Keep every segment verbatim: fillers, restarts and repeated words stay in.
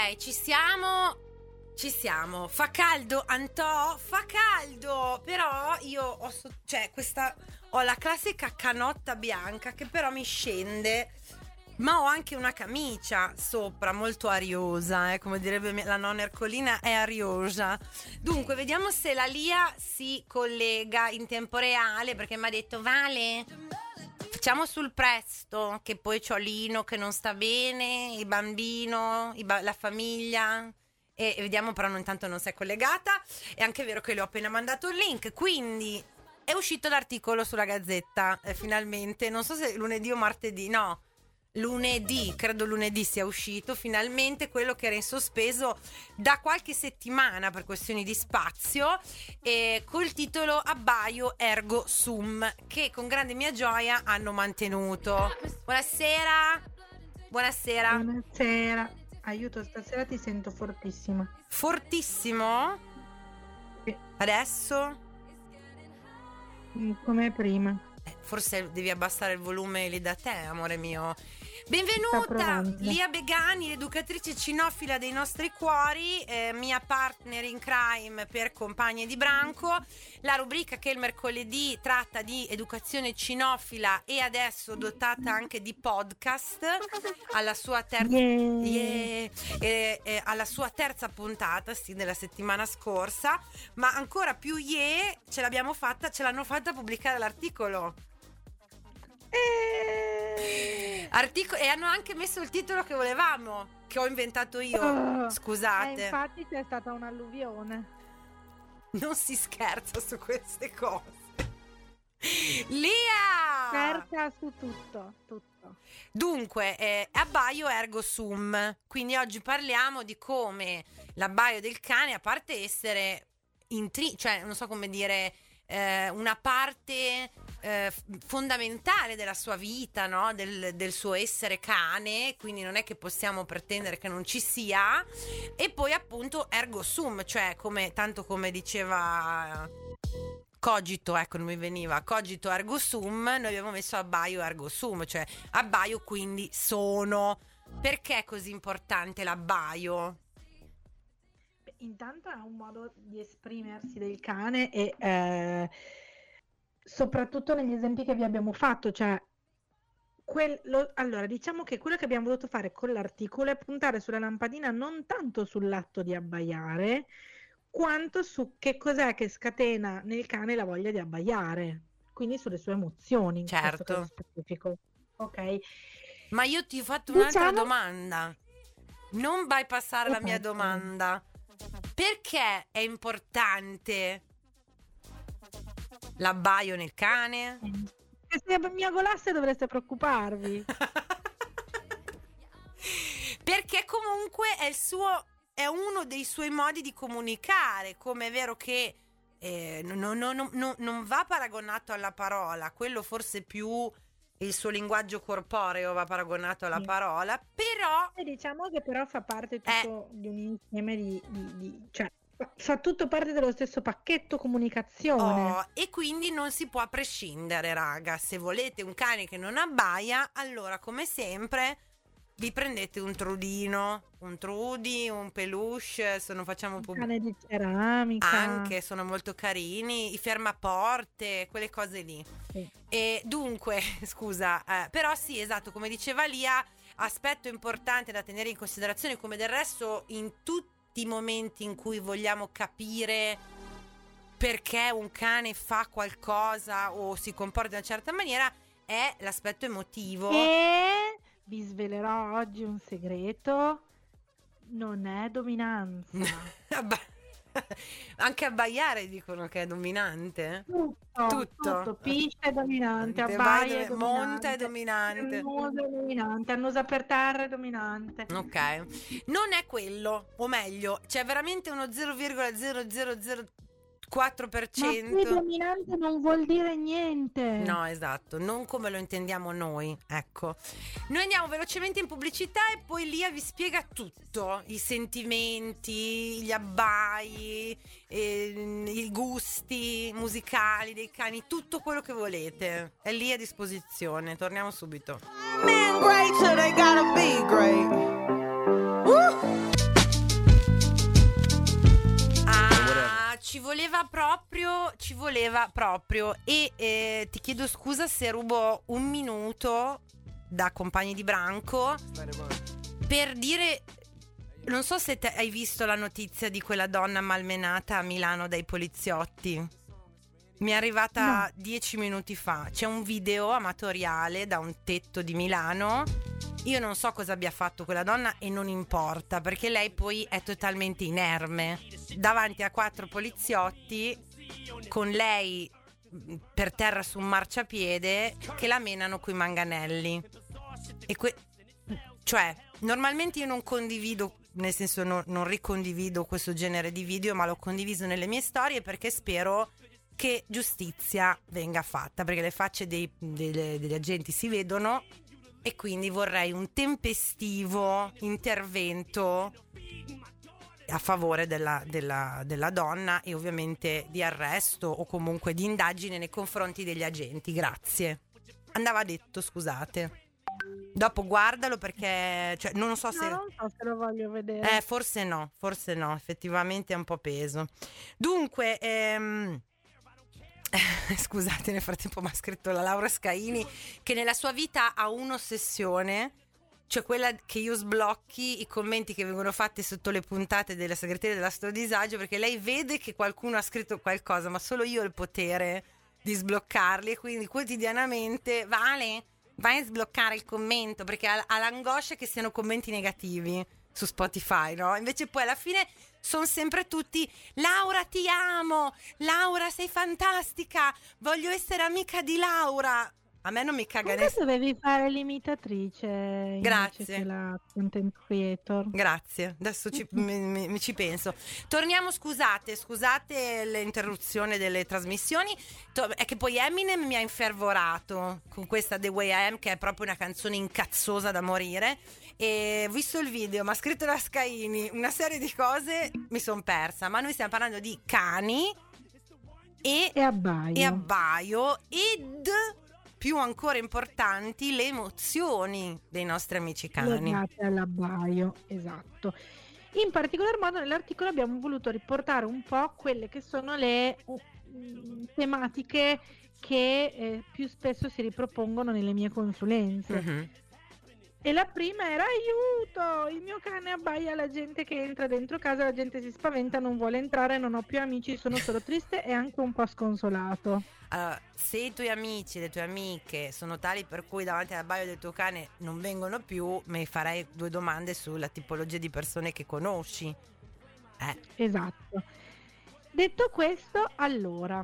Ok, ci siamo. Ci siamo. Fa caldo, Antò? Fa caldo. Però io ho so- cioè questa ho la classica canotta bianca che però mi scende. Ma ho anche una camicia sopra molto ariosa, eh, come direbbe mia- la nonna Ercolina, è ariosa. Dunque, vediamo se la Lia si collega in tempo reale, perché mi ha detto: Vale, facciamo sul presto, che poi c'ho Lino che non sta bene, il bambino, i ba- la famiglia. E, e vediamo, però non- intanto non si è collegata. È anche vero che le ho appena mandato il link, quindi è uscito l'articolo sulla Gazzetta, eh, finalmente. Non so se lunedì o martedì, no. Lunedì, credo lunedì sia uscito finalmente quello che era in sospeso da qualche settimana per questioni di spazio, e col titolo Abbaio ergo sum, che con grande mia gioia hanno mantenuto. Buonasera. Buonasera. Buonasera. Aiuto, stasera ti sento fortissima. Fortissimo? Sì. Adesso? Mm, come prima. Eh, Forse devi abbassare il volume lì da te, amore mio. Sta Benvenuta provando. Lia Begani, l'educatrice cinofila dei nostri cuori, eh, mia partner in crime per Compagne di Branco, la rubrica che il mercoledì tratta di educazione cinofila e adesso dotata anche di podcast alla sua terza Yeah. Yeah. Eh, eh, alla sua terza puntata, sì, della settimana scorsa, ma ancora più yeah, ce l'abbiamo fatta, ce l'hanno fatta pubblicare l'articolo. Eh. Artico- e hanno anche messo il titolo che volevamo, che ho inventato io. Oh. Scusate. Eh, infatti c'è stata un'alluvione. Non si scherza su queste cose. Lia! Scherza su tutto, tutto. Dunque, eh, abbaio ergo sum. Quindi oggi parliamo di come l'abbaio del cane, a parte essere intri- cioè non so come dire, eh, una parte eh, f- fondamentale della sua vita, no? Del, del suo essere cane, quindi non è che possiamo pretendere che non ci sia. E poi appunto ergo sum, cioè come tanto come diceva Cogito, ecco, non mi veniva Cogito ergo sum, noi abbiamo messo abbaio ergo sum, cioè abbaio quindi sono. Perché è così importante l'abbaio? Beh, intanto è un modo di esprimersi del cane e eh, soprattutto negli esempi che vi abbiamo fatto, cioè quel- lo- allora diciamo che quello che abbiamo voluto fare con l'articolo è puntare sulla lampadina non tanto sull'atto di abbaiare, quanto su che cos'è che scatena nel cane la voglia di abbaiare, quindi sulle sue emozioni in questo caso Certo. specifico. Ok? Ma io ti ho fatto un'altra Diciamo domanda. Non bypassare la mia Ok. domanda. Perché è importante l'abbaio nel cane? che se mi agolasse dovreste preoccuparvi. Perché comunque è il suo, è uno dei suoi modi di comunicare. Come è vero che eh, non, non- non- non- non va paragonato alla parola, quello forse più il suo linguaggio corporeo va paragonato alla Sì. parola, però E diciamo che però fa parte Eh. tutto di un insieme di, di- di- cioè fa- fa tutto parte dello stesso pacchetto comunicazione. Oh, e quindi non si può prescindere, raga. Se volete un cane che non abbaia, allora come sempre vi prendete un trudino, un trudi, un peluche, se non facciamo Un pub- cane di ceramica. anche, sono molto carini, i fermaporte, quelle cose lì. Sì. E dunque, scusa, eh, però sì, esatto, come diceva Lia, aspetto importante da tenere in considerazione, come del resto in tutti i momenti in cui vogliamo capire perché un cane fa qualcosa o si comporta in una certa maniera, è l'aspetto emotivo. E vi svelerò oggi un segreto: non è dominanza. Abba- Anche abbaiare dicono che è dominante. Tutto, Tutto. tutto, piscia è dominante, Vai abbaia è dove- monta è dominante, dominante. annusa è dominante, annusa per terra è dominante. Ok, non è quello, o meglio, c'è veramente uno zero virgola zero zero zero quattro per Ma qui cento. dominante non vuol dire niente. No, esatto, non come lo intendiamo noi, ecco. Noi andiamo velocemente in pubblicità e poi Lia vi spiega tutto, i sentimenti, gli abbai, eh, i gusti musicali dei cani, tutto quello che volete. È lì a disposizione, torniamo subito. Men great till they gotta be great. Woo! voleva proprio, ci voleva proprio. E eh, ti chiedo scusa se rubo un minuto da compagni di branco per dire, non so se te hai visto la notizia di quella donna malmenata a Milano dai poliziotti. Mi è arrivata no. dieci minuti fa. C'è un video amatoriale da un tetto di Milano. Io non so cosa abbia fatto quella donna e non importa, perché lei poi è totalmente inerme davanti a quattro poliziotti, con lei per terra su un marciapiede che la menano coi manganelli. E que- cioè, normalmente io non condivido, nel senso non, non ricondivido questo genere di video, ma l'ho condiviso nelle mie storie perché spero che giustizia venga fatta, perché le facce dei, delle, degli agenti si vedono. E quindi vorrei un tempestivo intervento a favore della, della, della donna e ovviamente di arresto o comunque di indagine nei confronti degli agenti. Grazie. Andava detto, scusate. Dopo guardalo perché cioè, non so se... No, non so se lo voglio vedere. Eh, forse no, forse no, effettivamente è un po' peso. Dunque... Ehm... Scusate, nel frattempo mi ha scritto la Laura Scaini che nella sua vita ha un'ossessione, cioè quella che io sblocchi i commenti che vengono fatti sotto le puntate della segreteria della Sto Disagio, perché lei vede che qualcuno ha scritto qualcosa ma solo io ho il potere di sbloccarli, e quindi quotidianamente Vale, vai a sbloccare il commento, perché ha, ha l'angoscia che siano commenti negativi su Spotify, no? Invece poi alla fine sono sempre tutti: Laura ti amo, Laura sei fantastica, voglio essere amica di Laura. A me non mi caga nessuno. Dovevi fare l'imitatrice. Grazie. Che la content creator. Grazie, adesso ci, mi, mi, mi ci penso. Torniamo, scusate, scusate l'interruzione delle trasmissioni. È che poi Eminem mi ha infervorato con questa The Way I Am, che è proprio una canzone incazzosa da morire. E visto il video, mi ha scritto la Scaini, una serie di cose, mi sono persa. Ma noi stiamo parlando di cani e, e abbaio. E abbaio ed... più ancora importanti, le emozioni dei nostri amici cani. Legate all'abbaio, esatto. In particolar modo nell'articolo abbiamo voluto riportare un po' quelle che sono le uh, tematiche che eh, più spesso si ripropongono nelle mie consulenze. Mm-hmm. E la prima era: aiuto, il mio cane abbaia alla gente che entra dentro casa, la gente si spaventa, non vuole entrare, non ho più amici, sono solo triste e anche un po' sconsolato. Allora, se i tuoi amici, le tue amiche sono tali per cui davanti all'abbaio del tuo cane non vengono più, mi farei due domande sulla tipologia di persone che conosci. Eh. Esatto. Detto questo, allora,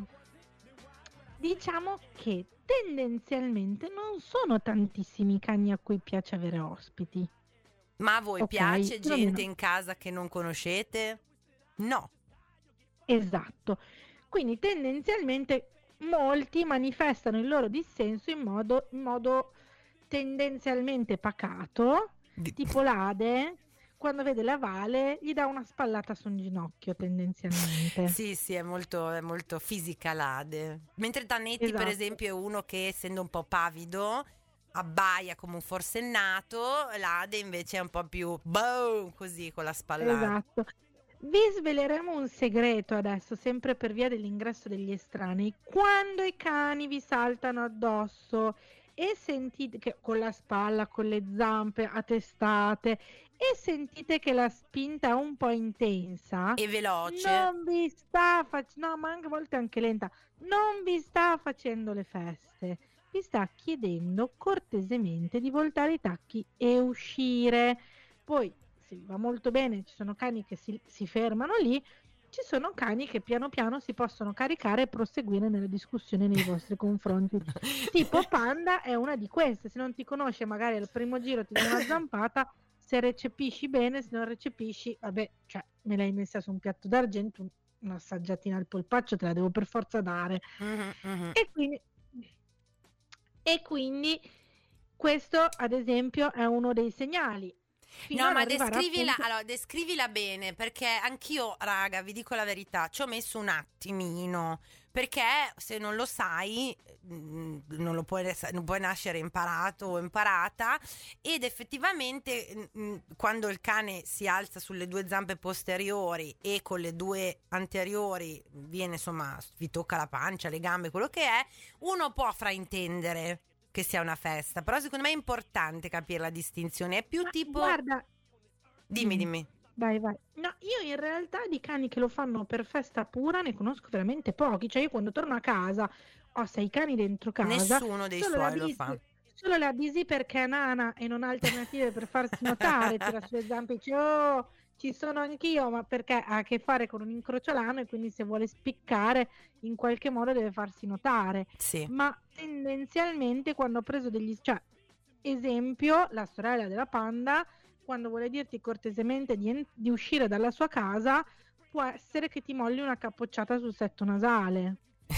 diciamo che tendenzialmente non sono tantissimi i cani a cui piace avere ospiti. Ma a voi okay, piace gente in casa che non conoscete? No. Esatto. Quindi tendenzialmente molti manifestano il loro dissenso in modo, in modo tendenzialmente pacato, Di... tipo l'Ade, quando vede la Vale gli dà una spallata su un ginocchio tendenzialmente. Sì, sì, è molto, è molto fisica l'Ade. Mentre Tannetti, esatto, per esempio, è uno che, essendo un po' pavido, abbaia come un forsennato. L'Ade invece è un po' più boom, così, con la spallata. Esatto. Vi sveleremo un segreto adesso, sempre per via dell'ingresso degli estranei. Quando i cani vi saltano addosso e sentite che con la spalla, con le zampe a testate, e sentite che la spinta è un po' intensa e veloce, non vi sta facendo, no, ma anche a volte anche lenta, non vi sta facendo le feste, vi sta chiedendo cortesemente di voltare i tacchi e uscire. Poi se va molto bene, ci sono cani che si, si fermano lì, ci sono cani che piano piano si possono caricare e proseguire nella discussione nei vostri confronti. Tipo Panda è una di queste: se non ti conosce magari al primo giro ti dà una zampata, se recepisci bene, se non recepisci, vabbè, cioè me l'hai messa su un piatto d'argento, un'assaggiatina al polpaccio te la devo per forza dare. Mm-hmm, mm-hmm. E quindi e quindi questo ad esempio è uno dei segnali. fino No, ad ma arrivare descrivila, appunto... allora, descrivila bene, perché anch'io, raga, vi dico la verità, ci ho messo un attimino, perché se non lo sai, mm, non lo puoi, non puoi nascere imparato o imparata, ed effettivamente mm, quando il cane si alza sulle due zampe posteriori e con le due anteriori viene, insomma, vi tocca la pancia, le gambe, quello che è, uno può fraintendere che sia una festa, però secondo me è importante capire la distinzione, è più Ma tipo... guarda, Dimmi, dimmi. Vai, vai. No, io in realtà di cani che lo fanno per festa pura ne conosco veramente pochi. Cioè, io quando torno a casa ho sei cani dentro casa, Nessuno dei solo la suoi lo fa. Busy, solo la Busy perché è nana e non ha alternative per farsi notare, tira sulle zampe e dice, oh, ci sono anch'io, ma perché ha a che fare con un incrociolano e quindi se vuole spiccare in qualche modo deve farsi notare. Sì. Ma tendenzialmente quando ho preso degli... Cioè, esempio, la sorella della Panda, quando vuole dirti cortesemente di, en- di uscire dalla sua casa, può essere che ti molli una capocciata sul setto nasale.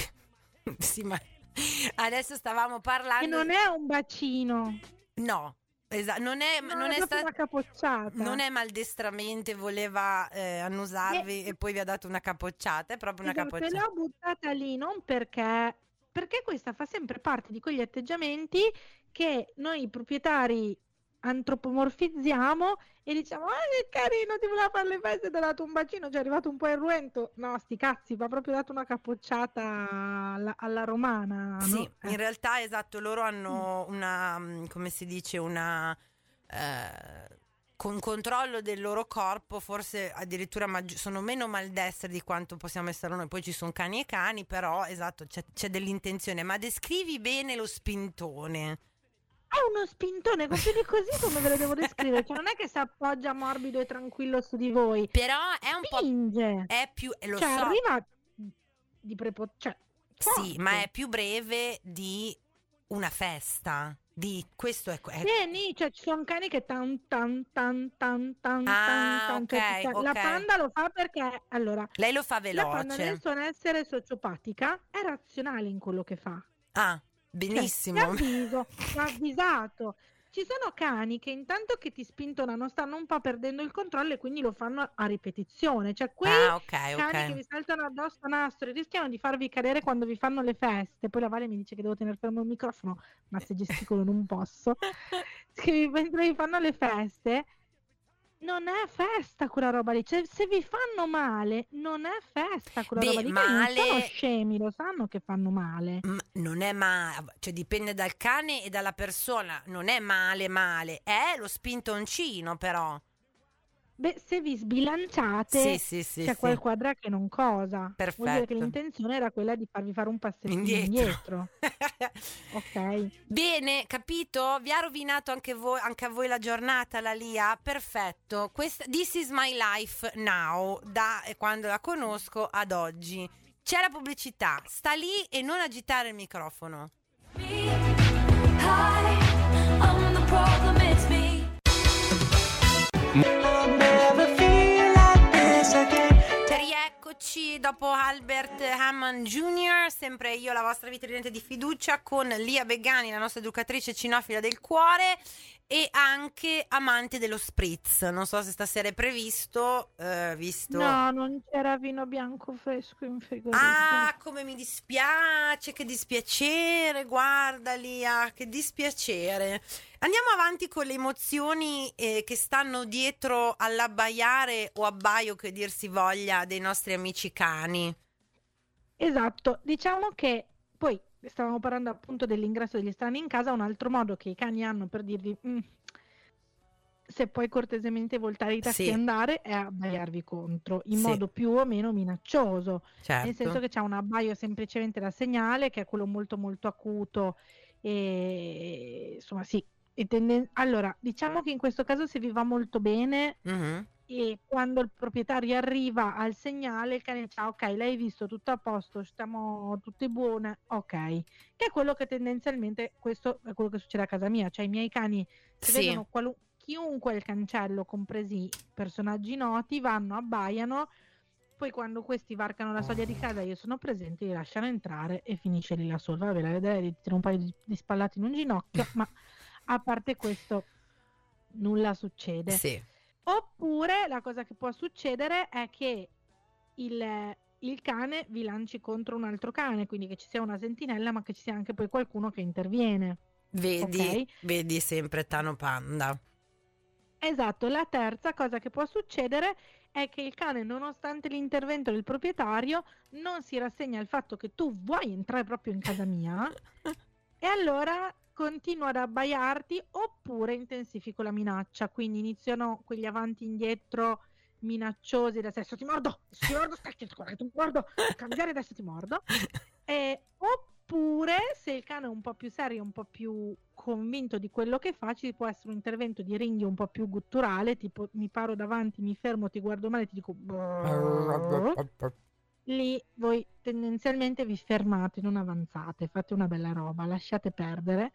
Sì, ma adesso stavamo E parlando... non è un bacino. No, esa- non è, No, non è è proprio stato... una capocciata. Non è maldestramente, voleva eh, annusarvi E- e poi vi ha dato una capocciata, è proprio una esatto, e capocciata. l'ho buttata lì non perché... Perché questa fa sempre parte di quegli atteggiamenti che noi proprietari antropomorfizziamo e diciamo, ah che carino, ti voleva fare le feste, ti ha dato un bacino, ci è arrivato un po' irruento. No, sti cazzi, va proprio dato una capocciata alla, alla romana, Sì, no? in Eh. realtà esatto, loro hanno una, mm, come si dice, una... eh, con controllo del loro corpo, forse addirittura maggi- sono meno maldestri di quanto possiamo essere noi. Poi ci sono cani e cani, però esatto, c'è, c'è dell'intenzione. Ma descrivi bene lo spintone. È uno spintone, con più di così come ve lo devo descrivere? Cioè non è che si appoggia morbido e tranquillo su di voi, Però è un po'... spinge, È più... e lo cioè so, arriva di prepo... cioè sì, ma è forte. più breve di una festa. Di questo è... è- Vieni, cioè ci sono cani che tan tan tan tan tan tan Ah, tan, ok, cioè, ti- la ok. Panda lo fa perché, allora, Lei lo fa la Panda nel veloce. suo essere sociopatica è razionale in quello che fa. Ah, Cioè, ti benissimo. avviso, ti ho avvisato. Ci sono cani che intanto che ti spintonano stanno un po' perdendo il controllo e quindi lo fanno a ripetizione. Cioè, quei Ah, ok, cani che ok. vi saltano addosso a nastro e rischiano di farvi cadere quando vi fanno le feste. Poi la Vale mi dice che devo tenere fermo il microfono, ma se gesticolo non posso. Che vi- mentre vi fanno le feste, non è festa quella roba lì. Cioè, se vi fanno male, non è festa quella roba Beh, lì. I cani non sono male... scemi, lo sanno che fanno male. m- non è male, cioè dipende dal cane e dalla persona, non è male male, è lo spintoncino però. Beh, se vi sbilanciate Sì, sì, sì, c'è sì, qualquadra che non cosa. Vuol dire che perfetto. l'intenzione era quella di farvi fare un passettino Indietro. indietro. Ok. Bene, capito? Vi ha rovinato anche voi, anche a voi la giornata, la Lia? Perfetto. Questa, This is my life now, da eh, quando la conosco ad oggi. C'è la pubblicità, sta lì e non agitare il microfono. Rieccoci dopo Albert Hammond junior, sempre io, la vostra veterinariante di fiducia, con Lia Begani, la nostra educatrice cinofila del cuore e anche amante dello spritz. Non so se stasera è previsto, eh, visto... No, non c'era vino bianco fresco in frigorifero. Ah, come mi dispiace, che dispiacere, guarda Lia, che dispiacere. Andiamo avanti con le emozioni eh, che stanno dietro all'abbaiare o abbaio, che dir si voglia, dei nostri amici cani. Esatto, diciamo che poi stavamo parlando appunto dell'ingresso degli estranei in casa, un altro modo che i cani hanno per dirvi "Mm, se puoi cortesemente voltare i tasti Sì. e andare è abbaiarvi contro in Sì. modo più o meno minaccioso, Certo. nel senso che c'è un abbaio semplicemente da segnale che è quello molto molto acuto e insomma sì, e tenden- allora diciamo che in questo caso se vi va molto bene Mhm. e quando il proprietario arriva al segnale il cane dice "Ah, ok, l'hai visto, tutto a posto, stiamo tutte buone, ok", che è quello che tendenzialmente, questo è quello che succede a casa mia, cioè i miei cani se Sì. vedono qualu- chiunque il cancello, compresi personaggi noti, vanno, abbaiano, poi quando questi varcano la soglia di casa io sono presente, li lasciano entrare e finisce lì la solva. Vabbè, la vedrei di tirare un paio di, di spallate in un ginocchio, ma a parte questo nulla succede. Sì. Oppure la cosa che può succedere è che il, il cane vi lanci contro un altro cane, quindi che ci sia una sentinella, ma che ci sia anche poi qualcuno che interviene. Vedi, Ok? vedi sempre Tano Panda. Esatto, la terza cosa che può succedere è che il cane, nonostante l'intervento del proprietario, non si rassegna al fatto che tu vuoi entrare proprio in casa mia e allora continua ad abbaiarti, oppure intensifico la minaccia, quindi iniziano quegli avanti e indietro minacciosi, adesso ti mordo, adesso ti mordo, stai guarda, ti mordo, cambiare, adesso ti mordo. E, oppure se il cane è un po' più serio, un po' più convinto di quello che fa, ci può essere un intervento di ringhio un po' più gutturale, tipo mi paro davanti, mi fermo, ti guardo male, ti dico brrr. Lì voi tendenzialmente vi fermate, non avanzate, fate una bella roba, lasciate perdere.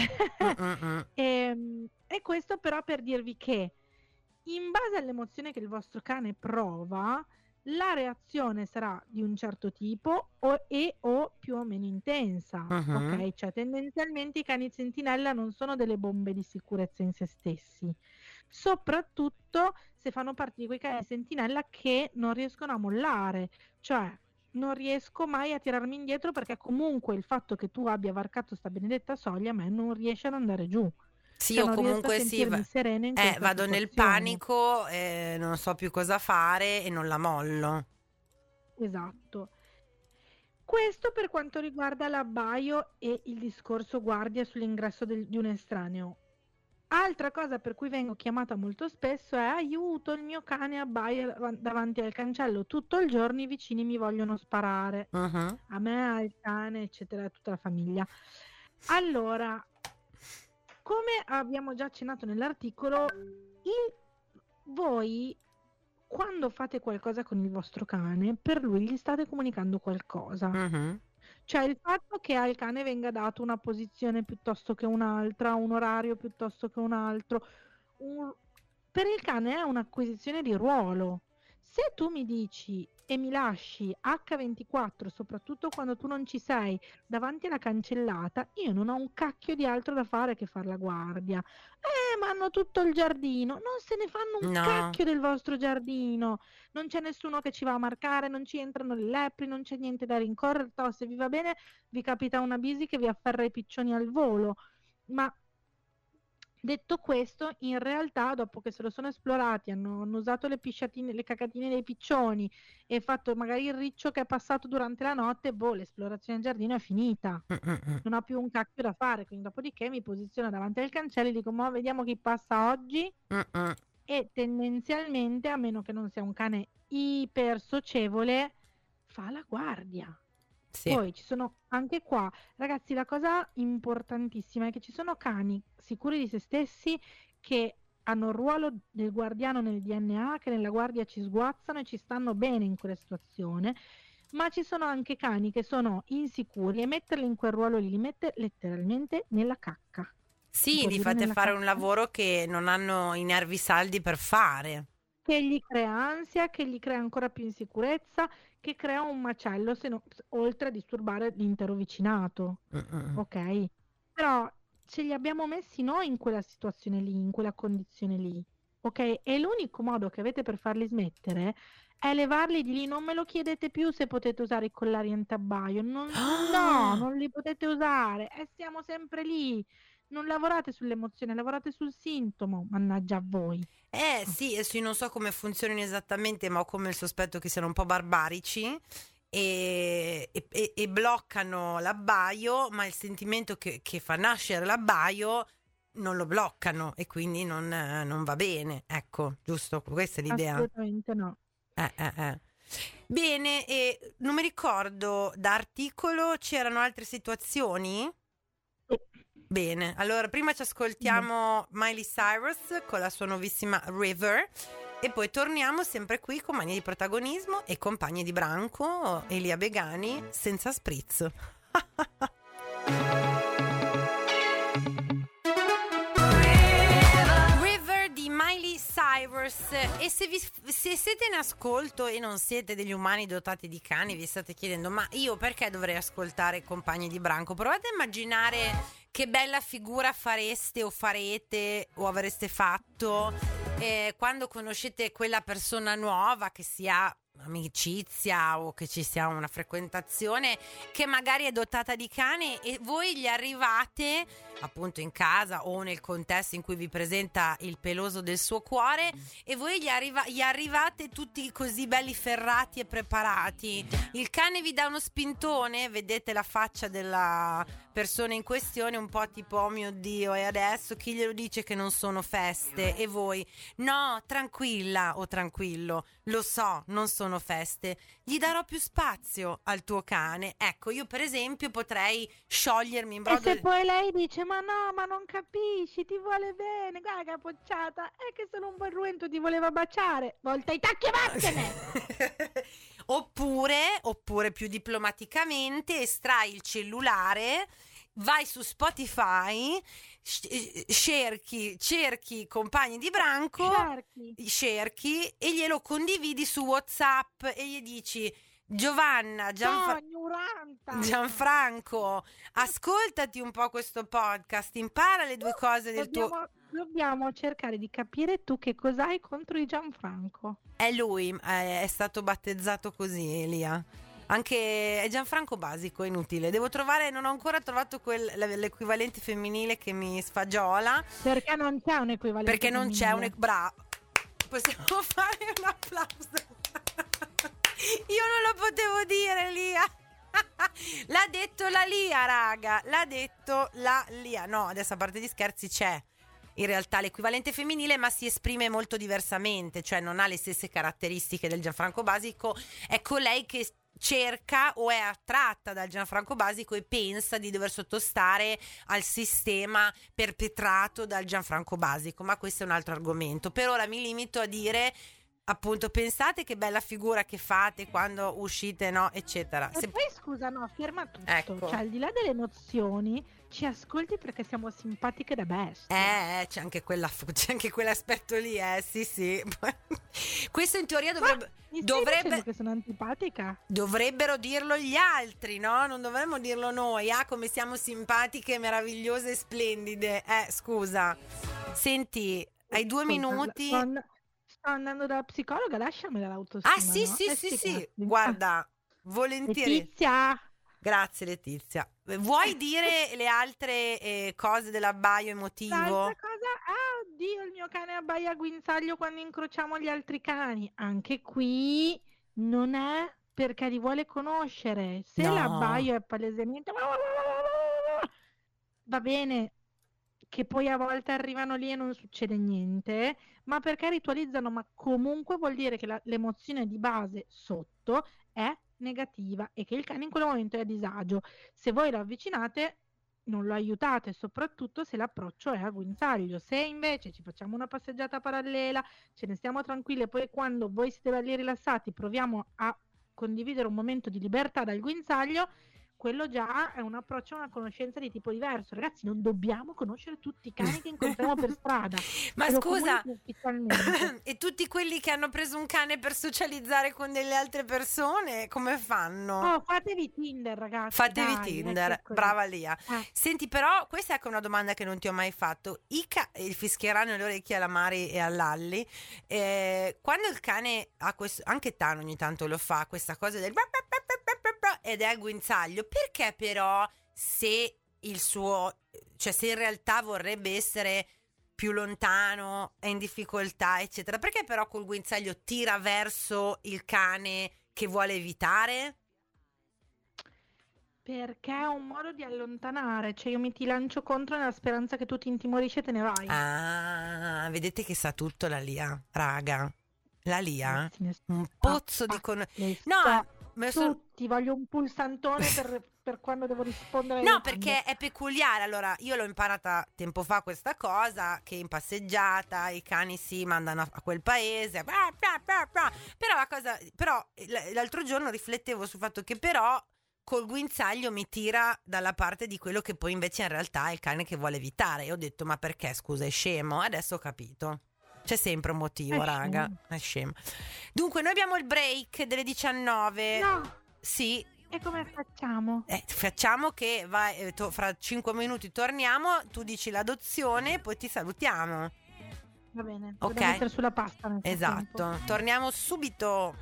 e, e questo però per dirvi che in base all'emozione che il vostro cane prova, la reazione sarà di un certo tipo o, e o più o meno intensa. Uh-huh. Ok? Cioè tendenzialmente i cani sentinella non sono delle bombe di sicurezza in se stessi, soprattutto se fanno parte di quei cani sentinella che non riescono a mollare, cioè non riesco mai a tirarmi indietro perché comunque il fatto che tu abbia varcato sta benedetta soglia a me non riesce ad andare giù. Sì, cioè, io non comunque riesco a sì, sentirmi va- serena in eh, questa vado nel situazione. panico, eh, non so più cosa fare e non la mollo. Esatto. Questo per quanto riguarda l'abbaio e il discorso guardia sull'ingresso del- di un estraneo. Altra cosa per cui vengo chiamata molto spesso è: aiuto, il mio cane abbaia dav- davanti al cancello tutto il giorno, i vicini mi vogliono sparare. Uh-huh. A me, al cane, eccetera, a tutta la famiglia. Allora, come abbiamo già accennato nell'articolo, il- voi quando fate qualcosa con il vostro cane, per lui gli state comunicando qualcosa. Uh-huh. Cioè il fatto che al cane venga dato una posizione piuttosto che un'altra, un orario piuttosto che un altro, un- per il cane è un'acquisizione di ruolo. Se tu mi dici e mi lasci acca ventiquattro, soprattutto quando tu non ci sei, davanti alla cancellata, io non ho un cacchio di altro da fare che far la guardia. Eh, ma hanno tutto il giardino, non se ne fanno un No. cacchio del vostro giardino, non c'è nessuno che ci va a marcare, non ci entrano le lepri, non c'è niente da rincorrere, toh, se vi va bene vi capita una bisi che vi afferra i piccioni al volo. Ma detto questo, in realtà dopo che se lo sono esplorati, hanno, hanno usato le pisciatine, le cacatine dei piccioni e fatto magari il riccio che è passato durante la notte, boh, l'esplorazione del giardino è finita. Uh-uh. Non ho più un cacchio da fare, quindi dopodiché mi posiziono davanti al cancello e dico: mo vediamo chi passa oggi. Uh-uh. E tendenzialmente, a meno che non sia un cane iper socievole, fa la guardia. Sì. Poi ci sono anche qua, ragazzi, la cosa importantissima è che ci sono cani sicuri di se stessi che hanno il ruolo del guardiano nel D N A, che nella guardia ci sguazzano e ci stanno bene in quella situazione, ma ci sono anche cani che sono insicuri e metterli in quel ruolo lì li mette letteralmente nella cacca. Si Sì, può li dire fate nella fare cacca? un lavoro che non hanno i nervi saldi per fare. Che gli crea ansia, che gli crea ancora più insicurezza, che crea un macello, se no, oltre a disturbare l'intero vicinato. Uh-uh. Ok? Però ce li abbiamo messi noi in quella situazione lì, in quella condizione lì. Ok? E l'unico modo che avete per farli smettere è levarli di lì. Non me lo chiedete più se potete usare i collari antabbaio. Non, no, non li potete usare. E siamo sempre lì. Non lavorate sull'emozione, lavorate sul sintomo. Mannaggia a voi. Eh sì, adesso io non so come funzionino esattamente, ma ho come il sospetto che siano un po' barbarici e, e- e- e bloccano l'abbaio, ma il sentimento che, che fa nascere l'abbaio non lo bloccano e quindi non, eh, non va bene. Ecco, giusto? Questa è l'idea. Assolutamente no. Eh, eh, eh. Bene, e non mi ricordo, da articolo c'erano altre situazioni? Sì. Bene, allora prima ci ascoltiamo Miley Cyrus con la sua nuovissima River e poi torniamo sempre qui con Mani di Protagonismo e compagni di branco, Elia Begani, senza spritz. River di Miley Cyrus. Divers. E se, vi, se siete in ascolto e non siete degli umani dotati di cani, vi state chiedendo: ma io perché dovrei ascoltare Compagni di Branco? Provate a immaginare che bella figura fareste o farete o avreste fatto eh, quando conoscete quella persona nuova, che sia amicizia o che ci sia una frequentazione, che magari è dotata di cane, e voi gli arrivate appunto in casa o nel contesto in cui vi presenta il peloso del suo cuore, e voi gli, arriva- gli arrivate tutti così belli ferrati e preparati. Il cane vi dà uno spintone, vedete la faccia della persona in questione un po' tipo: oh mio Dio, e adesso chi glielo dice che non sono feste? E voi: no, tranquilla o tranquillo, lo so, non sono feste, gli darò più spazio al tuo cane. Ecco, io per esempio potrei sciogliermi in brodo. E se poi lei dice: ma no, ma non capisci, ti vuole bene, guarda che appocciata, è che sono un po' ruento, ti voleva baciare, volta i tacchi e vattene. oppure, oppure più diplomaticamente estrai il cellulare, vai su Spotify, cerchi, cerchi Compagni di Branco, Cerchi. cerchi e glielo condividi su WhatsApp e gli dici: Giovanna, Gianfra- Ignoranta. Gianfranco, ascoltati un po' questo podcast, impara le due cose del dobbiamo, tuo... Dobbiamo cercare di capire tu che cos'hai contro il Gianfranco. È lui, eh, è stato battezzato così, Elia. Anche è Gianfranco basico, è inutile. Devo trovare, non ho ancora trovato quel, l'equivalente femminile che mi sfagiola. Perché non c'è un equivalente Perché non femminile. c'è un... Bravo. Possiamo fare un applauso. Io non lo potevo dire, Lia. L'ha detto la Lia, raga. L'ha detto la Lia. No, adesso a parte gli scherzi, c'è in realtà l'equivalente femminile, ma si esprime molto diversamente, cioè non ha le stesse caratteristiche del Gianfranco basico. È colei che cerca o è attratta dal Gianfranco basico e pensa di dover sottostare al sistema perpetrato dal Gianfranco basico, ma questo è un altro argomento. Per ora mi limito a dire, appunto, pensate che bella figura che fate quando uscite, no, eccetera. E Se... poi scusa, no, ferma tutto. Ecco. Cioè, al di là delle nozioni, ci ascolti perché siamo simpatiche da bestia. Eh, c'è anche quella, c'è anche quell'aspetto lì, eh, sì, sì. Questo in teoria dovrebbe, Mi stai dovrebbe, dicendo che sono antipatica? dovrebbero dirlo gli altri, no? Non dovremmo dirlo noi. Ah, come siamo simpatiche, meravigliose e splendide. Eh, scusa. Senti, hai due Ascolta, minuti? Sto, and- sto andando dalla psicologa, lasciamela l'autostima. Ah, sì, no? sì, Eh, sì, sti sì. cazzi. Guarda, volentieri. Letizia! Grazie, Letizia. Vuoi dire le altre eh, cose dell'abbaio emotivo? L'altra cosa, ah oddio, il mio cane abbaia a guinzaglio quando incrociamo gli altri cani. Anche qui non è perché li vuole conoscere. Se No. l'abbaio è palesemente... Va bene che poi a volte arrivano lì e non succede niente, ma perché ritualizzano, ma comunque vuol dire che la- l'emozione di base sotto è negativa e che il cane in quel momento è a disagio. Se voi lo avvicinate non lo aiutate, soprattutto se l'approccio è a guinzaglio. Se invece ci facciamo una passeggiata parallela, ce ne stiamo tranquille, poi quando voi siete belli rilassati proviamo a condividere un momento di libertà dal guinzaglio, quello già è un approccio, una conoscenza di tipo diverso. Ragazzi, non dobbiamo conoscere tutti i cani che incontriamo per strada. Ma Lo scusa, comunico ufficialmente. e tutti quelli che hanno preso un cane per socializzare con delle altre persone, come fanno? Oh, fatevi Tinder, ragazzi. Fatevi dai, Tinder, ecco così. brava Lia. Eh. Senti, però, questa è anche una domanda che non ti ho mai fatto. I ca- il fischieranno le orecchie alla Mari e all'Alli. Eh, quando il cane ha questo, anche Tano ogni tanto lo fa, questa cosa del ed è al guinzaglio, perché però se il suo, cioè se in realtà vorrebbe essere più lontano, è in difficoltà, eccetera, perché però col guinzaglio tira verso il cane che vuole evitare? Perché è un modo di allontanare, cioè io mi ti lancio contro nella speranza che tu ti intimorisci e te ne vai. Ah, vedete che sa tutto la Lia, raga. La Lia, Ragazzi, ne un so- pozzo di ah, con... le No, so me lo son- tutti, voglio un pulsantone per, per quando devo rispondere alle No, domande. perché è peculiare. Allora, io l'ho imparata tempo fa questa cosa, che in passeggiata i cani si mandano a, a quel paese, bla, bla, bla, bla. Però la cosa, però l- l'altro giorno riflettevo sul fatto che però col guinzaglio mi tira dalla parte di quello che poi invece in realtà è il cane che vuole evitare. E ho detto, ma perché, scusa, è scemo? Adesso ho capito. C'è sempre un motivo, È raga. scemo. È scemo. Dunque, noi abbiamo il break delle diciannove. No, Sì. e come facciamo? Eh, facciamo che vai, eh, to- fra cinque minuti torniamo, tu dici l'adozione e poi ti salutiamo. Va bene, Ok. devo mettere sulla pasta nel frattempo. Esatto, torniamo subito.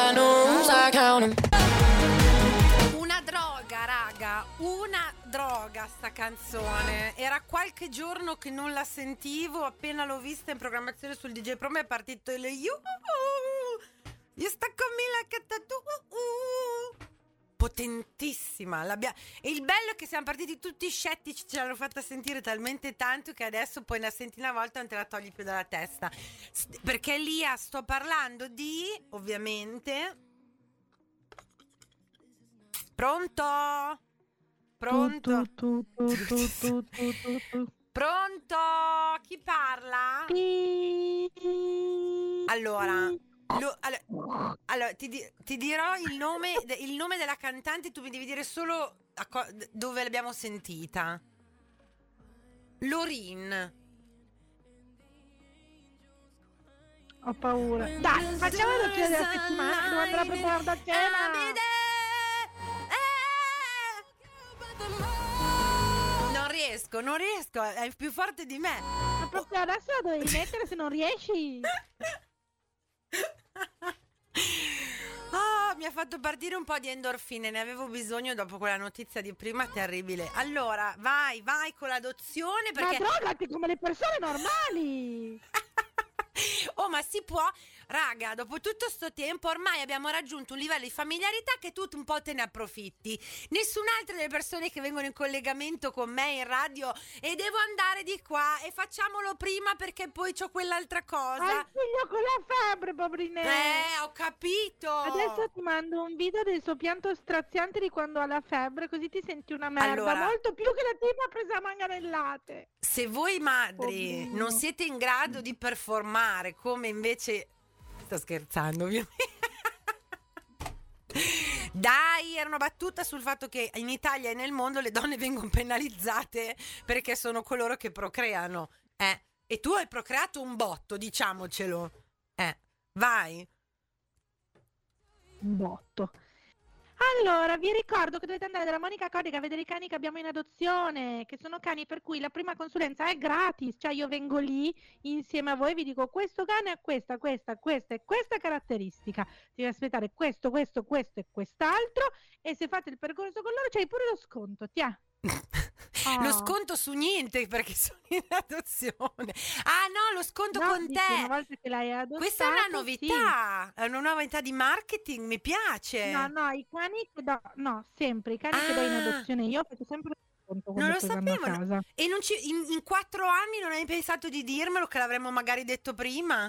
Una droga, raga, una droga sta canzone. Era qualche giorno che non la sentivo, appena l'ho vista in programmazione sul D J Pro mi è partito il you. You stuck on me like a tattoo. Potentissima. L'abbia- E il bello è che siamo partiti tutti scettici, ce l'hanno fatta sentire talmente tanto che adesso poi ne senti una volta e non te la togli più dalla testa. S- Perché Lia, sto parlando di, ovviamente... Pronto? Pronto? Tu, tu, tu, tu, tu, tu, tu, tu. Pronto? Chi parla? Allora, lo- allo- allora, ti, di- ti dirò il nome, de- il nome della cantante, tu mi devi dire solo a co- d- dove l'abbiamo sentita. Lorin. Ho paura. Dai, facciamo la fine della settimana, devo andare a preparare da cena. Non riesco, non riesco, è più forte di me. Ma proprio adesso la dovevi mettere se non riesci. Oh, mi ha fatto partire un po' di endorfine, ne avevo bisogno dopo quella notizia di prima terribile. Allora, vai, vai con l'adozione perché... Ma drogati come le persone normali. Oh, ma si può? Raga, dopo tutto sto tempo ormai abbiamo raggiunto un livello di familiarità che tu un po' te ne approfitti. Nessun'altra delle persone che vengono in collegamento con me in radio e devo andare di qua e facciamolo prima perché poi c'ho quell'altra cosa. Hai il figlio con la febbre, poverina. Eh, ho capito. Adesso ti mando un video del suo pianto straziante di quando ha la febbre, così ti senti una merda, Allora, molto più che la tipa presa a manganellate. se voi madri Poverino. non siete in grado di performare come invece... Sto scherzando, ovviamente. Dai, era una battuta sul fatto che in Italia e nel mondo le donne vengono penalizzate perché sono coloro che procreano. Eh, e tu hai procreato un botto, diciamocelo. Eh, vai. Un botto. Allora, vi ricordo che dovete andare dalla Monica Codica a vedere i cani che abbiamo in adozione, che sono cani per cui la prima consulenza è gratis, cioè io vengo lì insieme a voi e vi dico questo cane ha questa, questa, questa e questa caratteristica, devi aspettare questo, questo, questo e quest'altro e se fate il percorso con loro c'hai pure lo sconto, ti ha. Oh. Lo sconto su niente perché sono in adozione. Ah no, lo sconto No, con dico, te. una volta che l'hai adottato, Questa è una sì. novità, è una novità di marketing, mi piace. No, no, i cani che do, no, sempre i cani che do in Ah. adozione io faccio sempre lo sconto Non quando lo poi vanno a sapevo. casa. E non ci, in, in quattro anni non hai pensato di dirmelo che l'avremmo magari detto prima?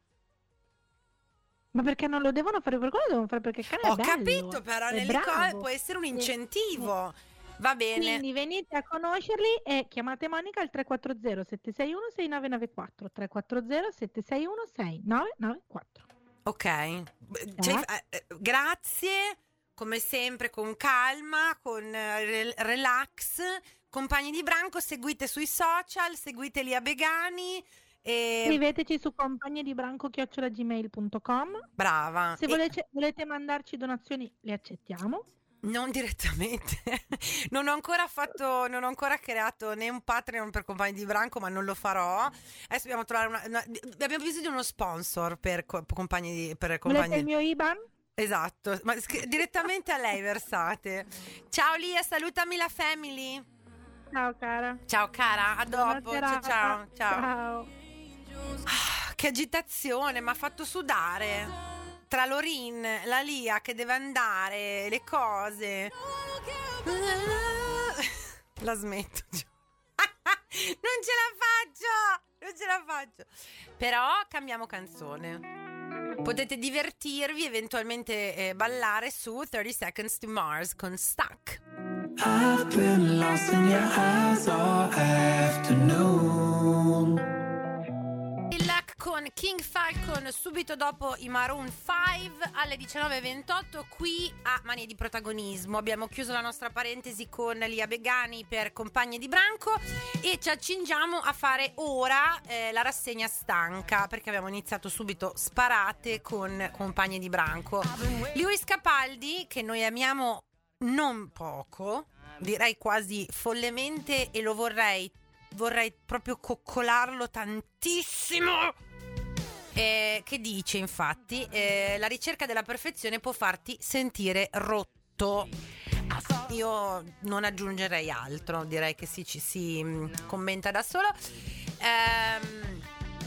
Ma perché non lo devono fare per quello, lo devono fare perché il cane è Ho bello. capito, però è nelle bravo. cose può essere un Sì, incentivo. Va bene. Quindi venite a conoscerli e chiamate Monica al tre quattro zero sette sei uno sei nove nove quattro tre quattro zero sette sei uno sei nove nove quattro. Ok. Cioè, eh, eh, grazie, come sempre con calma, con eh, rel- relax. Compagni di branco, seguite sui social, seguiteli a Begani. E... Scriveteci su compagnedibranco chiocciola gmail punto com. Brava. Se E- volete, volete mandarci donazioni, le accettiamo. Non direttamente. Non ho ancora fatto, non ho ancora creato né un Patreon per compagni di branco, ma non lo farò. Adesso dobbiamo trovare una, una- abbiamo bisogno di uno sponsor per co- compagni di per Volete compagni. il mio I B A N? Esatto, ma scri- direttamente a lei versate. Ciao Lia, salutami la family. Ciao cara. Ciao cara, a Buona dopo. Ciao serata. ciao. Ciao. Ciao. Ah, che agitazione, mi ha fatto sudare. Tra Lorin, la Lia che deve andare, le cose. La smetto. Non ce la faccio, non ce la faccio. Però cambiamo canzone. Potete divertirvi, eventualmente eh, ballare su thirty seconds to Mars con Stuck. I've been lost in your eyes all afternoon. Il Luck con King Falcon subito dopo i Maroon cinque alle diciannove e ventotto qui a Manie di Protagonismo. Abbiamo chiuso la nostra parentesi con Lia Begani per Compagne di Branco e ci accingiamo a fare ora eh, la rassegna stanca, perché abbiamo iniziato subito sparate con Compagne di Branco. Lewis Capaldi, che noi amiamo non poco, direi quasi follemente, e lo vorrei vorrei proprio coccolarlo tantissimo. Eh, che dice infatti eh, la ricerca della perfezione può farti sentire rotto. Io non aggiungerei altro, direi che si, ci si mh, commenta da solo. ehm,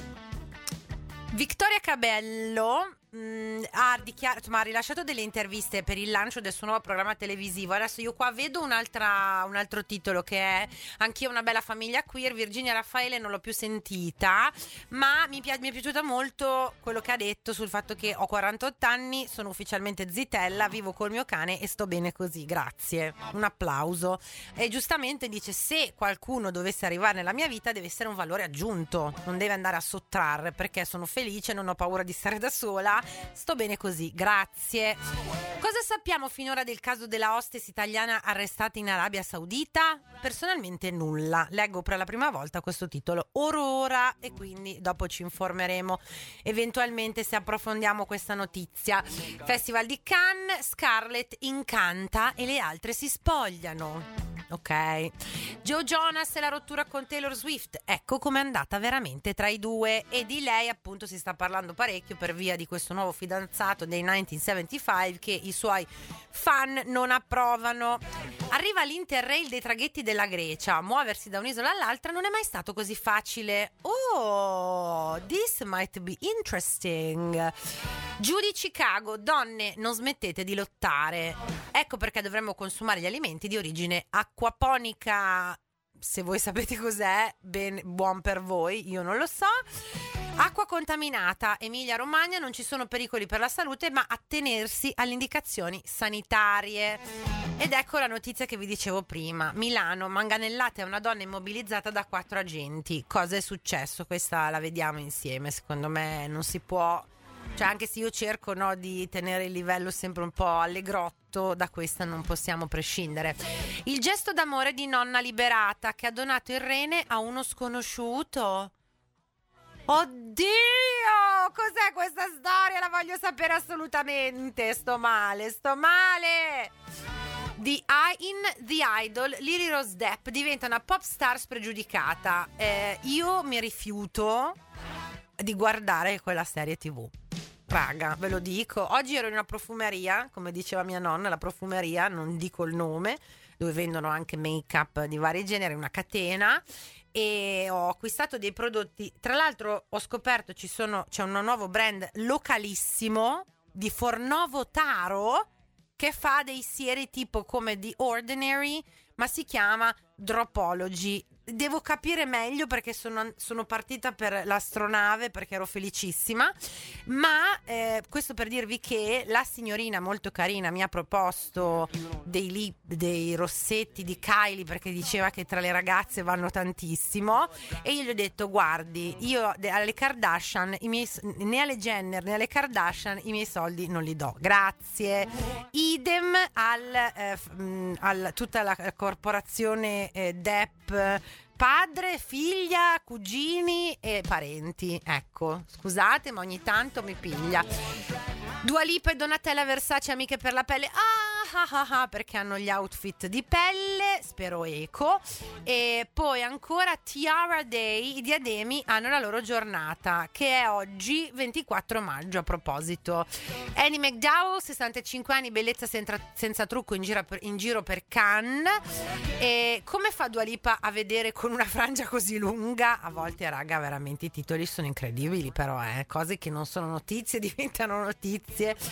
Victoria Cabello mh, ha dichiarato, insomma, ha rilasciato delle interviste per il lancio del suo nuovo programma televisivo. Adesso io qua vedo un'altra, un altro titolo che è Anch'io una bella famiglia queer. Virginia Raffaele non l'ho più sentita, ma mi, pi- mi è piaciuta molto quello che ha detto sul fatto che ho quarantotto anni, sono ufficialmente zitella, vivo col mio cane e sto bene così, grazie, un applauso. E giustamente dice: se qualcuno dovesse arrivare nella mia vita deve essere un valore aggiunto, non deve andare a sottrarre, perché sono felice, non ho paura di stare da sola, sto bene così, grazie. Cosa sappiamo finora del caso della hostess italiana arrestata in Arabia Saudita? Personalmente nulla, leggo per la prima volta questo titolo orora e quindi dopo ci informeremo eventualmente se approfondiamo questa notizia. Festival di Cannes, Scarlett incanta e le altre si spogliano. Ok. Joe Jonas e la rottura con Taylor Swift, ecco com'è andata veramente tra i due, e di lei appunto si sta parlando parecchio per via di questo nuovo fidanzato dei millenovecentosettantacinque che i suoi fan non approvano. Arriva l'Interrail dei traghetti della Grecia, muoversi da un'isola all'altra non è mai stato così facile. Oh, this might be interesting. Giù di Chicago, donne, non smettete di lottare. Ecco perché dovremmo consumare gli alimenti di origine acquaponica. Se voi sapete cos'è, ben buon per voi, io non lo so. Acqua contaminata, Emilia Romagna, non ci sono pericoli per la salute, ma attenersi alle indicazioni sanitarie. Ed ecco la notizia che vi dicevo prima. Milano, manganellate a una donna immobilizzata da quattro agenti. Cosa è successo? Questa la vediamo insieme. Secondo me non si può, cioè anche se io cerco, no, di tenere il livello sempre un po' allegrotto, da questa non possiamo prescindere. Il gesto d'amore di nonna liberata che ha donato il rene a uno sconosciuto. Oddio, cos'è questa storia? La voglio sapere assolutamente. Sto male, sto male. The in The Idol, Lily Rose Depp diventa una pop star spregiudicata. Eh, io mi rifiuto di guardare quella serie tivù. Raga, ve lo dico. Oggi ero in una profumeria, come diceva mia nonna, la profumeria, non dico il nome, dove vendono anche make-up di vari generi, una catena, e ho acquistato dei prodotti. Tra l'altro ho scoperto ci sono c'è un nuovo brand localissimo di Fornovo Taro che fa dei sieri tipo come The Ordinary, ma si chiama Dropology. Devo capire meglio perché sono, sono partita per l'astronave perché ero felicissima, ma eh, questo per dirvi che la signorina molto carina mi ha proposto dei, lip, dei rossetti di Kylie perché diceva che tra le ragazze vanno tantissimo, e io gli ho detto: guardi, io alle Kardashian i miei, né alle Jenner né alle Kardashian i miei soldi non li do, grazie. Idem al, eh, al tutta la corporazione eh, Depp, padre, figlia, cugini e parenti. Ecco, scusate, ma ogni tanto mi piglia. Dua Lipa e Donatella Versace, amiche per la pelle. Ah, ah, ah, ah, perché hanno gli outfit di pelle, spero eco. E poi ancora Tiara Day, i diademi hanno la loro giornata, che è oggi ventiquattro maggio. A proposito, Annie McDowell, sessantacinque anni, bellezza senza, senza trucco in giro, per, in giro per Cannes. E come fa Dua Lipa a vedere con una frangia così lunga? A volte, raga, veramente i titoli sono incredibili, però eh, cose che non sono notizie diventano notizie.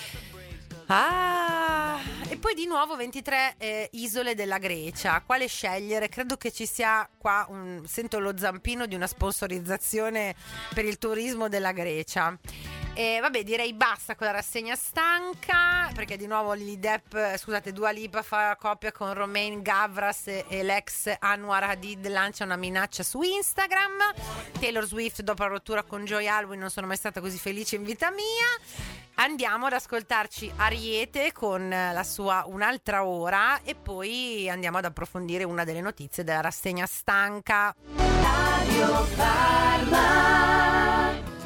Ah, e poi di nuovo ventitré eh, isole della Grecia. Quale scegliere? Credo che ci sia qua un, sento lo zampino di una sponsorizzazione per il turismo della Grecia. E vabbè, direi basta con la rassegna stanca, perché di nuovo Lily Depp, scusate, Dua Lipa fa coppia con Romain Gavras e l'ex Anwar Hadid lancia una minaccia su Instagram. Taylor Swift dopo la rottura con Joy Alwyn: non sono mai stata così felice in vita mia. Andiamo ad ascoltarci Ariete con la sua Un'altra ora e poi andiamo ad approfondire una delle notizie della rassegna stanca. Radio Parma.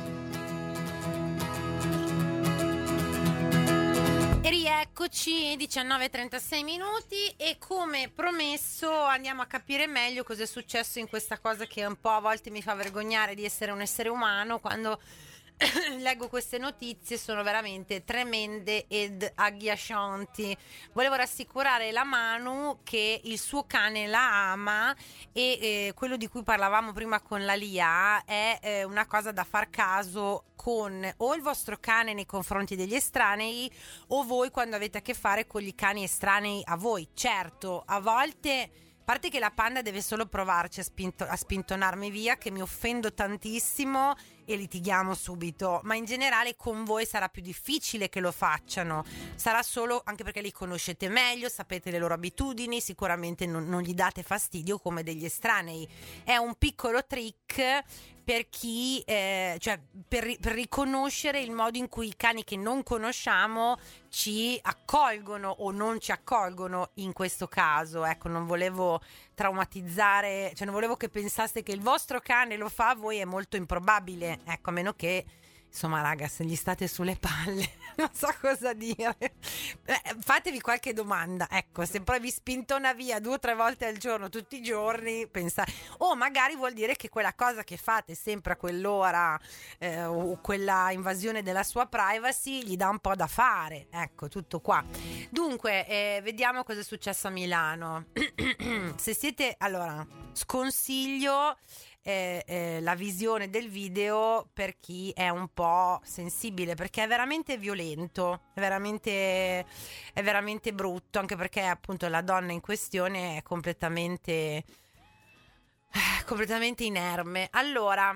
E rieccoci, diciannove e trentasei minuti, e come promesso andiamo a capire meglio cosa è successo in questa cosa che un po' a volte mi fa vergognare di essere un essere umano. Quando leggo queste notizie sono veramente tremende ed agghiaccianti. Volevo rassicurare la Manu che il suo cane la ama e eh, quello di cui parlavamo prima con la Lia è eh, una cosa da far caso con o il vostro cane nei confronti degli estranei o voi quando avete a che fare con gli cani estranei a voi. Certo, a volte, a parte che la Panda deve solo provarci a, spinto, a spintonarmi via, che mi offendo tantissimo e litighiamo subito, ma in generale con voi sarà più difficile che lo facciano. Sarà solo anche perché li conoscete meglio, sapete le loro abitudini, sicuramente non, non gli date fastidio come degli estranei. È un piccolo trick per chi, eh, cioè per, per riconoscere il modo in cui i cani che non conosciamo ci accolgono o non ci accolgono in questo caso. Ecco, non volevo traumatizzare, cioè non volevo che pensaste che il vostro cane lo fa a voi, è molto improbabile, ecco, a meno che, insomma, raga, se gli state sulle palle non so cosa dire, eh, fatevi qualche domanda, ecco, se poi vi spintona via due o tre volte al giorno tutti i giorni, pensate, o magari vuol dire che quella cosa che fate sempre a quell'ora eh, o quella invasione della sua privacy gli dà un po' da fare, ecco, tutto qua. Dunque, eh, vediamo cosa è successo a Milano. Se siete, allora, sconsiglio Eh, eh, la visione del video per chi è un po' sensibile, perché è veramente violento, è veramente, è veramente brutto, anche perché appunto la donna in questione è completamente eh, completamente inerme. Allora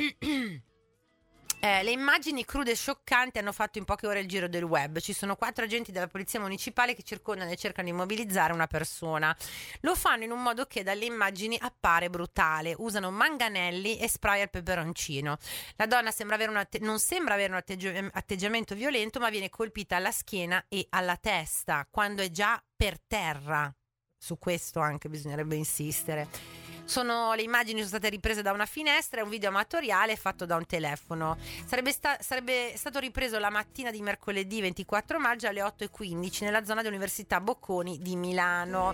Eh, le immagini crude e scioccanti hanno fatto in poche ore il giro del web. Ci sono quattro agenti della polizia municipale che circondano e cercano di immobilizzare una persona. Lo fanno in un modo che dalle immagini appare brutale. Usano manganelli e spray al peperoncino. La donna sembra avere un atte- non sembra avere un atteggi- atteggiamento violento, ma viene colpita alla schiena e alla testa quando è già per terra. Su questo anche bisognerebbe insistere. Sono, le immagini sono state riprese da una finestra, è un video amatoriale fatto da un telefono. Sarebbe, sta, sarebbe stato ripreso la mattina di mercoledì ventiquattro maggio alle otto e quindici nella zona dell'Università Bocconi di Milano.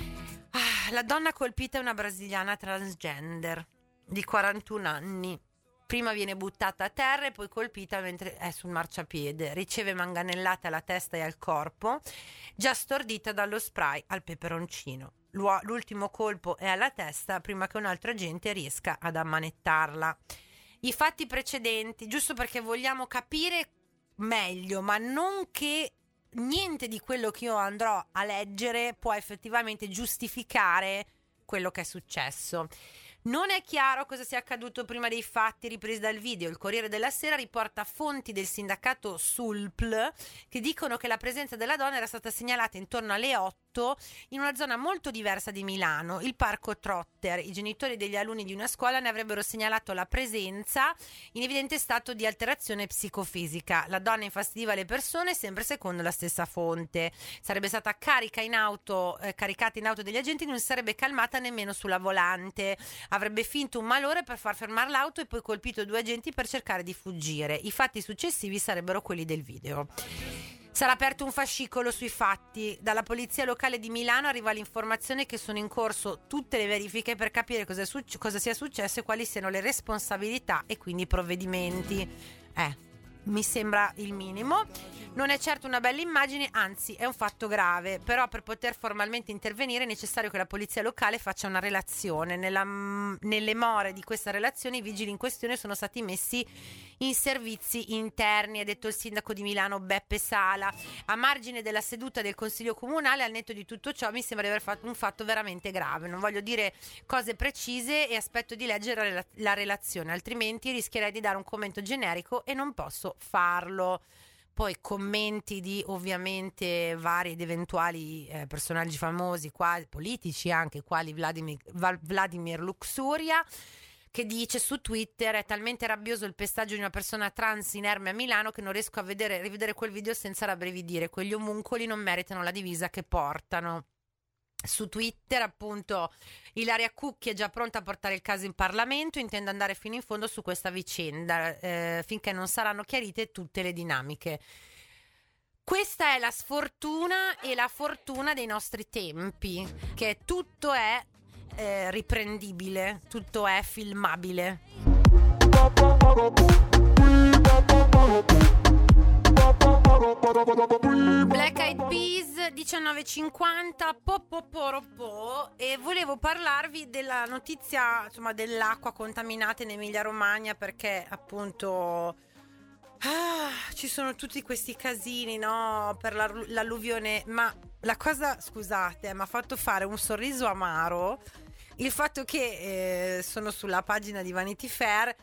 Ah, la donna colpita è una brasiliana transgender di quarantuno anni. Prima viene buttata a terra e poi colpita mentre è sul marciapiede. Riceve manganellate alla testa e al corpo, già stordita dallo spray al peperoncino. L'ultimo colpo è alla testa prima che un altro agente riesca ad ammanettarla. I fatti precedenti, giusto perché vogliamo capire meglio, ma non che niente di quello che io andrò a leggere può effettivamente giustificare quello che è successo. Non è chiaro cosa sia accaduto prima dei fatti ripresi dal video. Il Corriere della Sera riporta fonti del sindacato S U L P L che dicono che la presenza della donna era stata segnalata intorno alle otto in una zona molto diversa di Milano, il parco Trotter. I genitori degli alunni di una scuola ne avrebbero segnalato la presenza in evidente stato di alterazione psicofisica. La donna infastidiva le persone, sempre secondo la stessa fonte. Sarebbe stata carica in auto, eh, caricata in auto degli agenti e non si sarebbe calmata nemmeno sulla volante. Avrebbe finto un malore per far fermare l'auto e poi colpito due agenti per cercare di fuggire. I fatti successivi sarebbero quelli del video. Sarà aperto un fascicolo sui fatti. Dalla polizia locale di Milano arriva l'informazione che sono in corso tutte le verifiche per capire cosa, succe- cosa sia successo e quali siano le responsabilità e quindi i provvedimenti. Eh, mi sembra il minimo. Non è certo una bella immagine, anzi è un fatto grave, però per poter formalmente intervenire è necessario che la polizia locale faccia una relazione. Nella, nelle more di questa relazione i vigili in questione sono stati messi in servizi interni, ha detto il sindaco di Milano Beppe Sala. A margine della seduta del Consiglio Comunale, al netto di tutto ciò, mi sembra di aver fatto un fatto veramente grave. Non voglio dire cose precise e aspetto di leggere la, la relazione, altrimenti rischierei di dare un commento generico e non posso posso farlo. Poi commenti di ovviamente vari ed eventuali eh, personaggi famosi, quali, politici anche, quali Vladimir, Vladimir Luxuria, che dice su Twitter: è talmente rabbioso il pestaggio di una persona trans inerme a Milano che non riesco a vedere, rivedere quel video senza rabbrividire. Quegli omuncoli non meritano la divisa che portano. Su Twitter appunto Ilaria Cucchi è già pronta a portare il caso in Parlamento, intende andare fino in fondo su questa vicenda eh, finché non saranno chiarite tutte le dinamiche. Questa è la sfortuna e la fortuna dei nostri tempi, che tutto è eh, riprendibile, tutto è filmabile. Black Eyed Peas, diciannove e cinquanta, po po po ro po, e volevo parlarvi della notizia, insomma, dell'acqua contaminata in Emilia Romagna, perché appunto ah, ci sono tutti questi casini, no, per la, l'alluvione, ma la cosa, scusate, mi ha fatto fare un sorriso amaro il fatto che eh, sono sulla pagina di Vanity Fair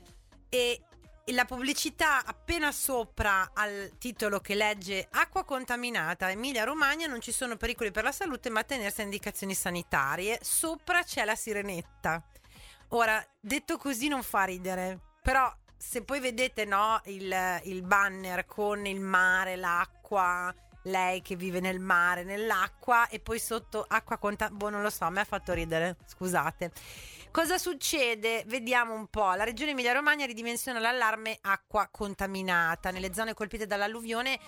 e la pubblicità appena sopra al titolo che legge acqua contaminata Emilia Romagna, non ci sono pericoli per la salute ma tenersi a indicazioni sanitarie, sopra c'è la sirenetta. Ora, detto così non fa ridere, però se poi vedete, no, il, il banner con il mare, l'acqua, lei che vive nel mare, nell'acqua, e poi sotto acqua contaminata, boh, non lo so, mi ha fatto ridere, scusate. Cosa succede? Vediamo un po'. La regione Emilia Romagna ridimensiona l'allarme acqua contaminata nelle zone colpite dall'alluvione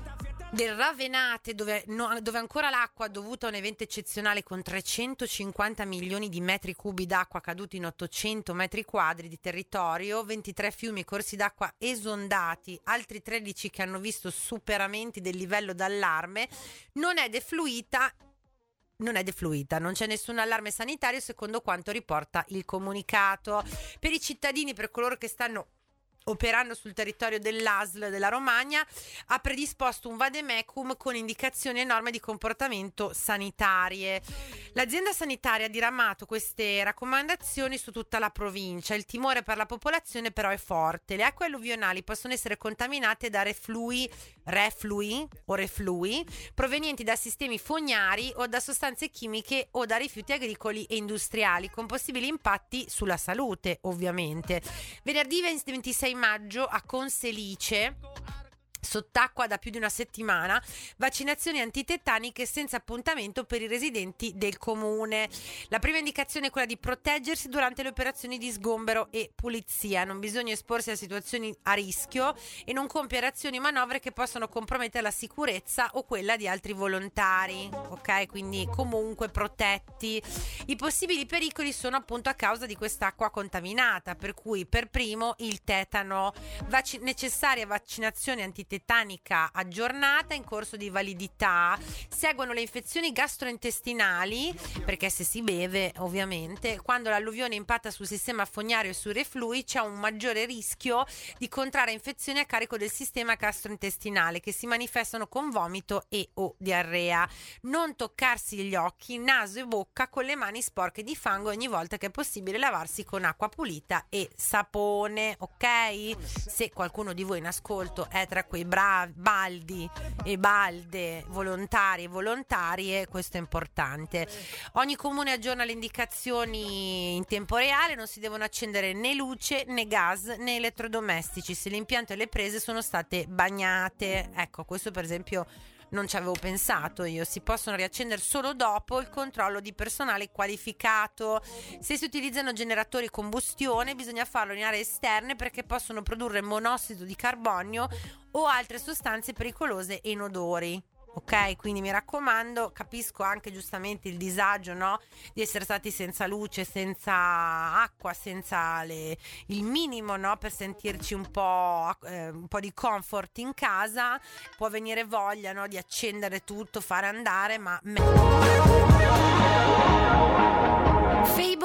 del Ravenate, dove, no, dove ancora l'acqua dovuta a un evento eccezionale con trecentocinquanta milioni di metri cubi d'acqua caduti in ottocento metri quadri di territorio, ventitré fiumi e corsi d'acqua esondati, altri tredici che hanno visto superamenti del livello d'allarme, non è defluita Non è defluita, non c'è nessun allarme sanitario secondo quanto riporta il comunicato. Per i cittadini, per coloro che stanno operando sul territorio dell'A S L della Romagna, ha predisposto un vademecum con indicazioni e norme di comportamento sanitarie. L'azienda sanitaria ha diramato queste raccomandazioni su tutta la provincia. Il timore per la popolazione però è forte. Le acque alluvionali possono essere contaminate da reflui, reflui o reflui provenienti da sistemi fognari o da sostanze chimiche o da rifiuti agricoli e industriali, con possibili impatti sulla salute, ovviamente. Venerdì ventisei maggio a Conselice, sott'acqua da più di una settimana, vaccinazioni antitetaniche senza appuntamento per i residenti del comune. La prima indicazione è quella di proteggersi durante le operazioni di sgombero e pulizia. Non bisogna esporsi a situazioni a rischio e non compiere azioni o manovre che possano compromettere la sicurezza o quella di altri volontari. Ok, quindi comunque protetti. I possibili pericoli sono appunto a causa di quest'acqua contaminata, per cui per primo il tetano, vac- necessaria vaccinazione antitetanica tetanica aggiornata in corso di validità. Seguono le infezioni gastrointestinali, perché se si beve, ovviamente, quando l'alluvione impatta sul sistema fognario e sui reflui c'è un maggiore rischio di contrarre infezioni a carico del sistema gastrointestinale che si manifestano con vomito e o diarrea. Non toccarsi gli occhi, naso e bocca con le mani sporche di fango, ogni volta che è possibile lavarsi con acqua pulita e sapone, ok? Se qualcuno di voi in ascolto è tra quei bravi baldi e balde volontari e volontarie, questo è importante. Ogni comune aggiorna le indicazioni in tempo reale, non si devono accendere né luce né gas né elettrodomestici se l'impianto e le prese sono state bagnate. Ecco, questo per esempio non ci avevo pensato io. Si possono riaccendere solo dopo il controllo di personale qualificato. Se si utilizzano generatori combustione bisogna farlo in aree esterne perché possono produrre monossido di carbonio o altre sostanze pericolose e inodori. Ok, quindi mi raccomando, capisco anche giustamente il disagio, no? Di essere stati senza luce, senza acqua, senza le, il minimo, no? Per sentirci un po', eh, un po' di comfort in casa. Può venire voglia, no? Di accendere tutto, fare andare, ma Fables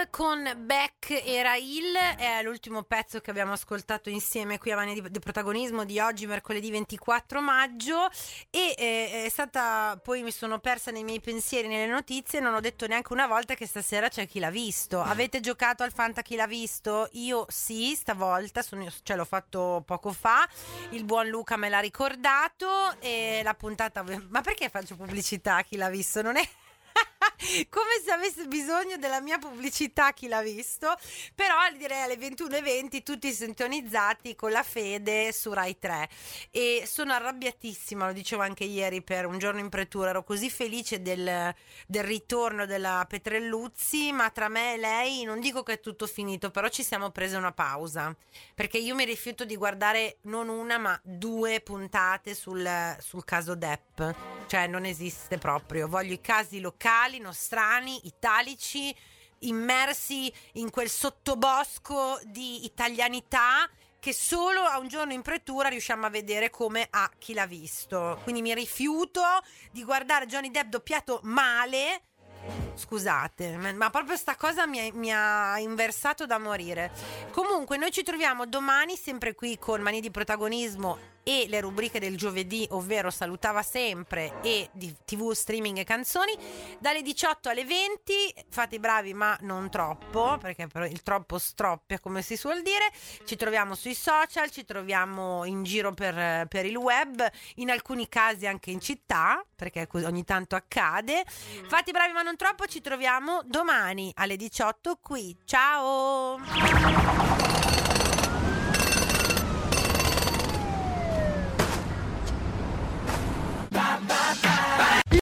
con Beck e Rahil, è l'ultimo pezzo che abbiamo ascoltato insieme qui a Mani di, di Protagonismo di oggi, mercoledì ventiquattro maggio, e eh, è stata, poi mi sono persa nei miei pensieri, nelle notizie, non ho detto neanche una volta che stasera c'è Chi l'ha visto. Avete giocato al Fanta Chi l'ha visto? Io sì, stavolta, sono, cioè l'ho fatto poco fa, il buon Luca me l'ha ricordato, e la puntata... Ma perché faccio pubblicità a Chi l'ha visto? Non è... come se avesse bisogno della mia pubblicità Chi l'ha visto, però direi alle ventuno e venti tutti sintonizzati con la Fede su Rai tre, e sono arrabbiatissima, lo dicevo anche ieri per Un giorno in pretura, ero così felice del, del ritorno della Petrelluzzi, ma tra me e lei non dico che è tutto finito, però ci siamo prese una pausa, perché io mi rifiuto di guardare non una ma due puntate sul, sul caso Depp, cioè non esiste proprio, voglio i casi locali, nostrani, italici, immersi in quel sottobosco di italianità che solo a Un giorno in pretura riusciamo a vedere come a Chi l'ha visto. Quindi mi rifiuto di guardare Johnny Depp doppiato male. Scusate, ma proprio sta cosa mi ha, mi ha inversato da morire. Comunque noi ci troviamo domani sempre qui con Mani di Protagonismo e le rubriche del giovedì, ovvero Salutava Sempre e di tivù, streaming e canzoni, dalle diciotto alle venti. Fate i bravi ma non troppo, perché però il troppo stroppia, come si suol dire. Ci troviamo sui social, ci troviamo in giro per, per il web, in alcuni casi anche in città, perché ogni tanto accade. Fate i bravi ma non troppo, ci troviamo domani alle diciotto qui. Ciao!